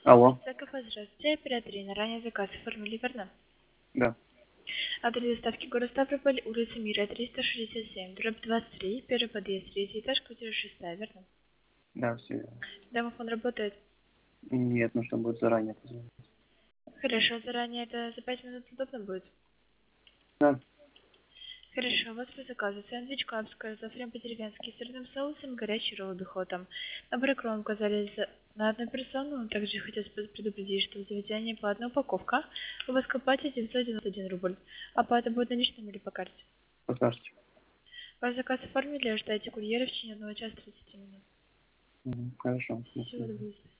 Алло. Цекова, здравствуйте. Оператор Инна. Ранее заказ оформили, верно? Да. Адрес доставки город Ставрополь, улица Мира, 367, дробь 23, первый подъезд, третий этаж, квартира 6, верно? Да, все верно. Домофон работает? Нет, нужно будет заранее позвонить. Хорошо, заранее это за 5 минут удобно будет? Да. Хорошо, у вас по заказу сэндвич капская, зафрем по-деревенски, с сырным соусом, горячий ролл духотом. Набор икру указали на одну персону, также хотелось бы предупредить, что в заведении по одной упаковка, у вас к оплате 991 рубль. Оплата будет наличными или по карте? Покажете. Ваш заказ оформили, ожидайте курьера в течение 1 часа 30 минут. Хорошо. До Всего свидания. доброго.